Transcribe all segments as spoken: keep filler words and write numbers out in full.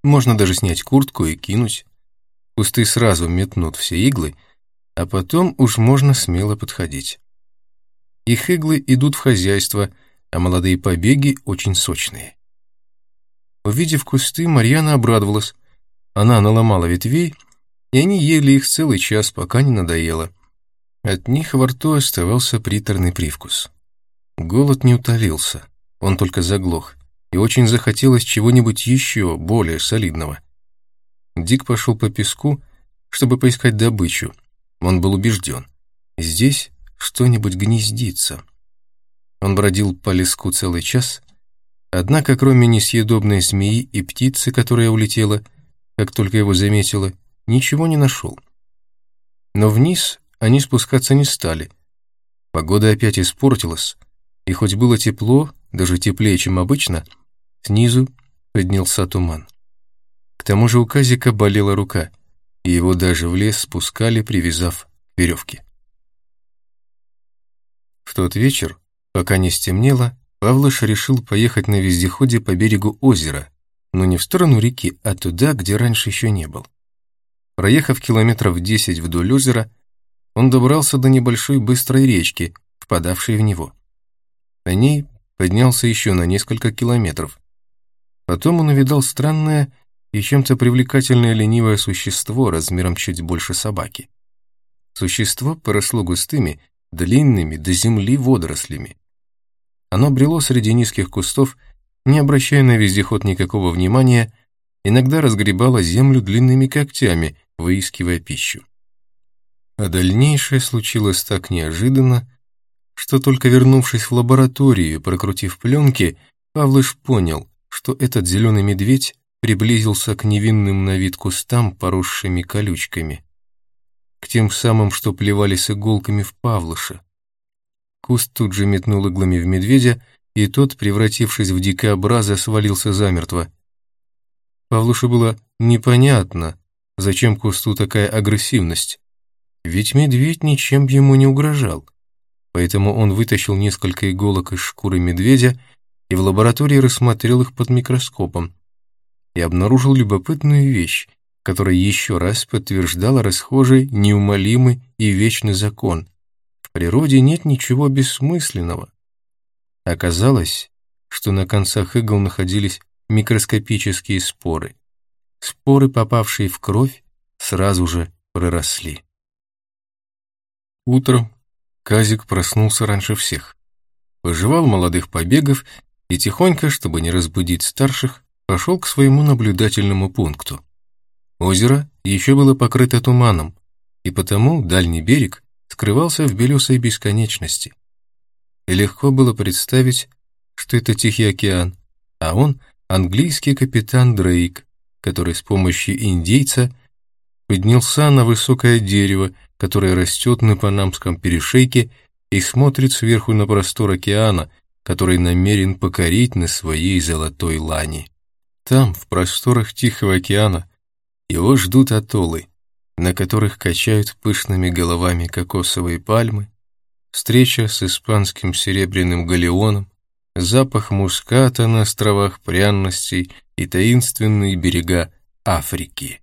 Можно даже снять куртку и кинуть. Кусты сразу метнут все иглы, а потом уж можно смело подходить. Их иглы идут в хозяйство, а молодые побеги очень сочные. Увидев кусты, Марьяна обрадовалась. Она наломала ветвей, и они ели их целый час, пока не надоело. От них во рту оставался приторный привкус. Голод не утолился, он только заглох, и очень захотелось чего-нибудь еще более солидного. Дик пошел по песку, чтобы поискать добычу. Он был убежден, здесь что-нибудь гнездится. Он бродил по леску целый час, однако кроме несъедобной змеи и птицы, которая улетела, как только его заметила, ничего не нашел. Но вниз они спускаться не стали. Погода опять испортилась, и хоть было тепло, даже теплее, чем обычно, снизу поднялся туман. К тому же у Казика болела рука, и его даже в лес спускали, привязав к веревке. В тот вечер, пока не стемнело, Павлыш решил поехать на вездеходе по берегу озера, но не в сторону реки, а туда, где раньше еще не был. Проехав километров десять вдоль озера, он добрался до небольшой быстрой речки, впадавшей в него. На ней поднялся еще на несколько километров. Потом он увидал странное и чем-то привлекательное ленивое существо размером чуть больше собаки. Существо поросло густыми, длинными до земли водорослями. Оно брело среди низких кустов, не обращая на вездеход никакого внимания, иногда разгребало землю длинными когтями, выискивая пищу. А дальнейшее случилось так неожиданно, что только вернувшись в лабораторию и прокрутив пленки, Павлыш понял, что этот зеленый медведь приблизился к невинным на вид кустам, поросшими колючками, к тем самым, что плевались иголками в Павлыша. Куст тут же метнул иглами в медведя, и тот, превратившись в дикообраза, свалился замертво. Павлушу было непонятно, зачем кусту такая агрессивность, ведь медведь ничем ему не угрожал. Поэтому он вытащил несколько иголок из шкуры медведя и в лаборатории рассмотрел их под микроскопом и обнаружил любопытную вещь, которая еще раз подтверждала расхожий, неумолимый и вечный закон. В природе нет ничего бессмысленного. Оказалось, что на концах игл находились микроскопические споры. Споры, попавшие в кровь, сразу же проросли. Утром Казик проснулся раньше всех, пожевал молодых побегов и тихонько, чтобы не разбудить старших, пошел к своему наблюдательному пункту. Озеро еще было покрыто туманом, и потому дальний берег скрывался в белесой бесконечности. И легко было представить, что это Тихий океан, а он — английский капитан Дрейк, который с помощью индейца поднялся на высокое дерево, которое растет на Панамском перешейке и смотрит сверху на простор океана, который намерен покорить на своей золотой лани. Там, в просторах Тихого океана, его ждут атоллы, на которых качают пышными головами кокосовые пальмы, встреча с испанским серебряным галеоном, запах муската на островах пряностей и таинственные берега Африки.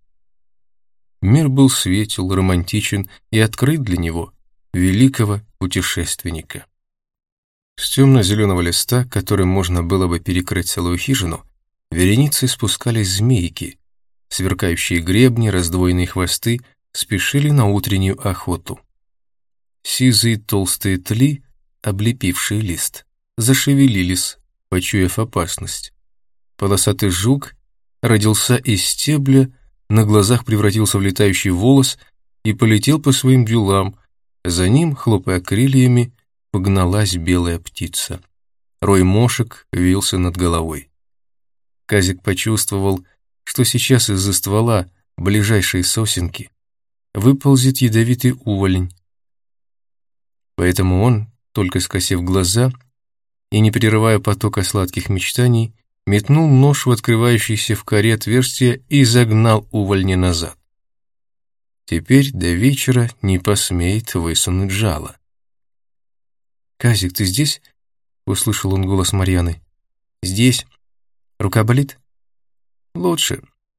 Мир был светел, романтичен и открыт для него, великого путешественника. С темно-зеленого листа, которым можно было бы перекрыть целую хижину, вереницей спускались змейки, сверкающие гребни, раздвоенные хвосты спешили на утреннюю охоту. Сизые толстые тли, облепившие лист, зашевелились, почуяв опасность. Полосатый жук родился из стебля, на глазах превратился в летающий волос и полетел по своим делам. За ним, хлопая крыльями, погналась белая птица. Рой мошек вился над головой. Казик почувствовал, что сейчас из-за ствола ближайшей сосенки выползет ядовитый уволень. Поэтому он, только скосив глаза и не прерывая потока сладких мечтаний, метнул нож в открывающееся в коре отверстие и загнал увольня назад. Теперь до вечера не посмеет высунуть жало. «Казик, ты здесь?» — услышал он голос Марьяны. «Здесь. Рука болит?» «Лучше.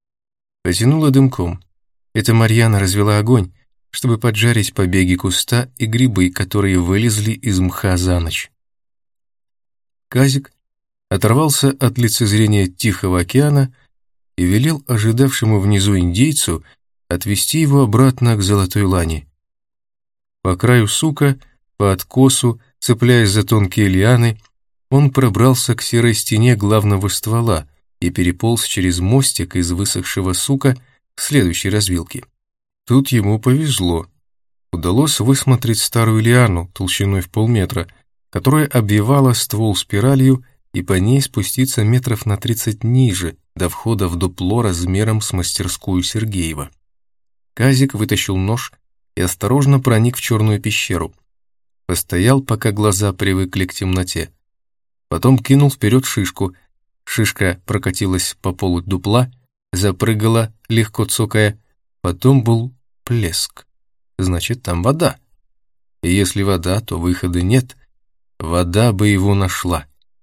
Потянуло дымком. Это Марьяна развела огонь, чтобы поджарить побеги куста и грибы, которые вылезли из мха за ночь. Казик оторвался от лицезрения Тихого океана и велел ожидавшему внизу индейцу отвести его обратно к Золотой Лане. По краю сука, по откосу, цепляясь за тонкие лианы, он пробрался к серой стене главного ствола и переполз через мостик из высохшего сука к следующей развилке. Тут ему повезло. Удалось высмотреть старую лиану толщиной в полметра, которая обвивала ствол спиралью, и по ней спуститься метров на тридцать ниже, до входа в дупло размером с мастерскую Сергеева. Казик вытащил нож и осторожно проник в черную пещеру. Постоял, пока глаза привыкли к темноте. Потом кинул вперед шишку. Шишка прокатилась по полу дупла, запрыгала, легко цокая. Потом был плеск. Значит, там вода. И если вода, то выхода нет. Вода бы его нашла.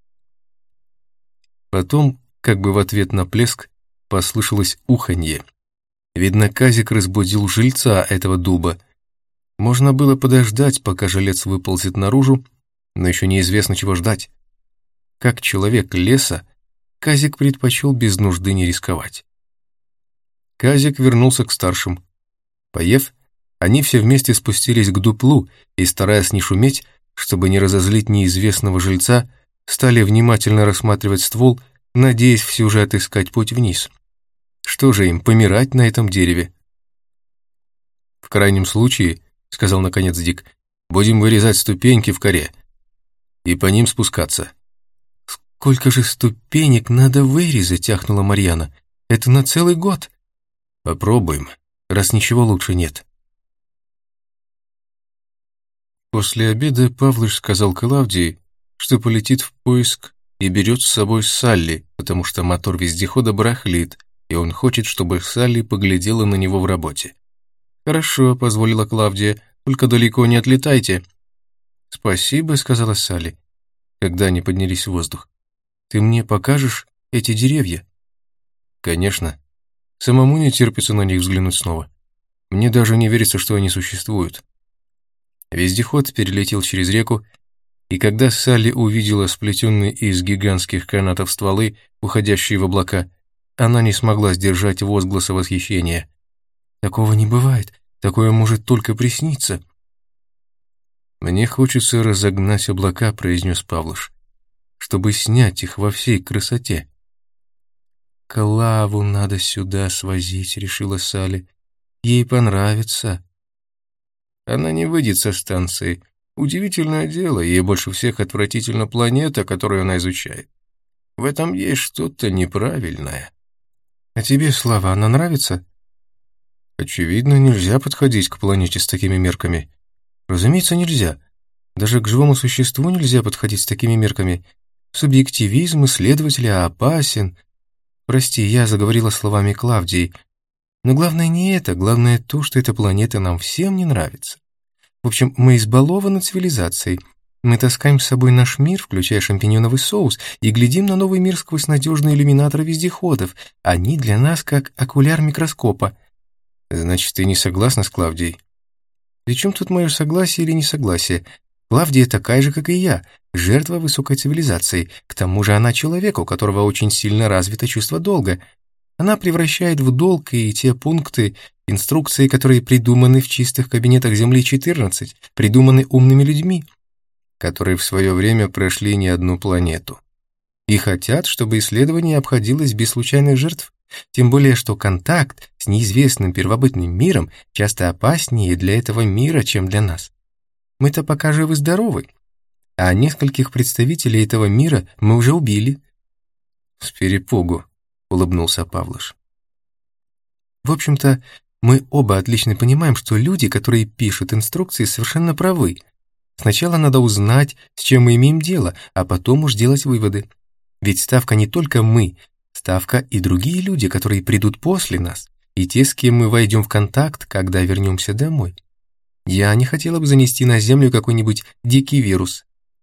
Потом, как бы в ответ на плеск, послышалось уханье. Видно, Казик разбудил жильца этого дуба. Можно было подождать, пока жилец выползет наружу, но еще неизвестно, чего ждать. Как человек леса, Казик предпочел без нужды не рисковать. Казик вернулся к старшим. Поев, они все вместе спустились к дуплу и, стараясь не шуметь, чтобы не разозлить неизвестного жильца, стали внимательно рассматривать ствол, надеясь все же отыскать путь вниз. Что же им, помирать на этом дереве? В крайнем случае, сказал наконец Дик, будем вырезать ступеньки в коре и по ним спускаться. Сколько же ступенек надо вырезать, ахнула Марьяна. Это на целый год. Попробуем, раз ничего лучше нет. После обеда Павлыш сказал Клавдии, что полетит в поиск и берет с собой Салли, потому что мотор вездехода барахлит, и он хочет, чтобы Салли поглядела на него в работе. «Хорошо», — позволила Клавдия, — «только далеко не отлетайте». «Спасибо», — сказала Салли, когда они поднялись в воздух. «Ты мне покажешь эти деревья?» «Конечно. Самому не терпится на них взглянуть снова. Мне даже не верится, что они существуют». Вездеход перелетел через реку, и когда Салли увидела сплетенные из гигантских канатов стволы, уходящие в облака, она не смогла сдержать возгласа восхищения. «Такого не бывает, такое может только присниться». «Мне хочется разогнать облака», — произнес Павлыш, «чтобы снять их во всей красоте». «Клаву надо сюда свозить», — решила Салли. «Ей понравится». Она не выйдет со станции. Удивительное дело, ей больше всех отвратительна планета, которую она изучает. В этом есть что-то неправильное. А тебе, Слава, она нравится? Очевидно, нельзя подходить к планете с такими мерками. Разумеется, нельзя. Даже к живому существу нельзя подходить с такими мерками. Субъективизм исследователя опасен. Прости, я заговорила словами Клавдии. Но главное не это, главное то, что эта планета нам всем не нравится. В общем, мы избалованы цивилизацией. Мы таскаем с собой наш мир, включая шампиньоновый соус, и глядим на новый мир сквозь надежные иллюминаторы вездеходов. Они для нас как окуляр микроскопа. Значит, ты не согласна с Клавдией? При чем тут мое согласие или несогласие? Клавдия такая же, как и я, жертва высокой цивилизации. К тому же она человек, у которого очень сильно развито чувство долга. Она превращает в долг и те пункты, инструкции, которые придуманы в чистых кабинетах Земли четырнадцать, придуманы умными людьми, которые в свое время прошли не одну планету. И хотят, чтобы исследование обходилось без случайных жертв, тем более что контакт с неизвестным первобытным миром часто опаснее для этого мира, чем для нас. Мы-то пока живы-здоровы, а нескольких представителей этого мира мы уже убили. С перепугу, улыбнулся Павлыш. В общем-то, мы оба отлично понимаем, что люди, которые пишут инструкции, совершенно правы. Сначала надо узнать, с чем мы имеем дело, а потом уж делать выводы. Ведь ставка не только мы, ставка и другие люди, которые придут после нас, и те, с кем мы войдем в контакт, когда вернемся домой. Я не хотела бы занести на Землю какой-нибудь дикий вирус.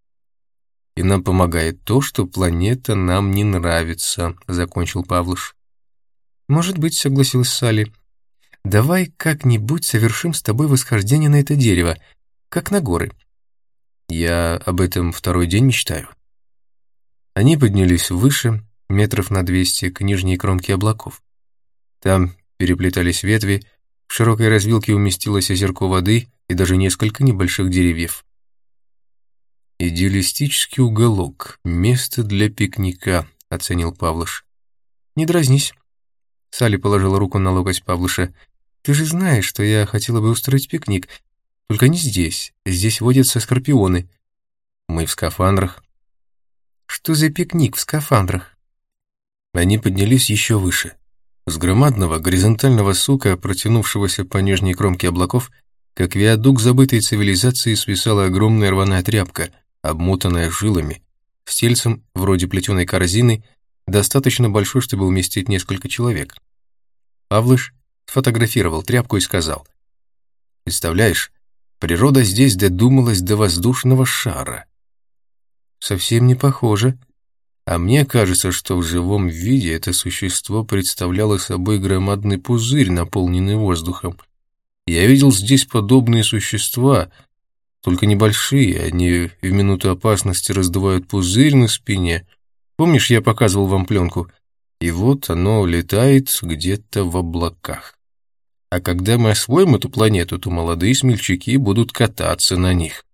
И нам помогает то, что планета нам не нравится, закончил Павлыш. «Может быть», — согласилась Салли. «Давай как-нибудь совершим с тобой восхождение на это дерево, как на горы». «Я об этом второй день мечтаю». Они поднялись выше, метров на двести, к нижней кромке облаков. Там переплетались ветви, в широкой развилке уместилось озерко воды и даже несколько небольших деревьев. «Идеалистический уголок, место для пикника», — оценил Павлыш. «Не дразнись». Салли положила руку на локоть Павлыша. «Ты же знаешь, что я хотела бы устроить пикник. Только не здесь. Здесь водятся скорпионы». «Мы в скафандрах». «Что за пикник в скафандрах?» Они поднялись еще выше. С громадного горизонтального сука, протянувшегося по нижней кромке облаков, как виадук забытой цивилизации, свисала огромная рваная тряпка, обмотанная жилами, с тельцем, вроде плетеной корзины, достаточно большой, чтобы уместить несколько человек. Павлыш сфотографировал тряпку и сказал: «Представляешь, природа здесь додумалась до воздушного шара». «Совсем не похоже». А мне кажется, что в живом виде это существо представляло собой громадный пузырь, наполненный воздухом. Я видел здесь подобные существа, только небольшие, они в минуту опасности раздувают пузырь на спине. Помнишь, я показывал вам пленку? И вот оно летает где-то в облаках. А когда мы освоим эту планету, то молодые смельчаки будут кататься на них.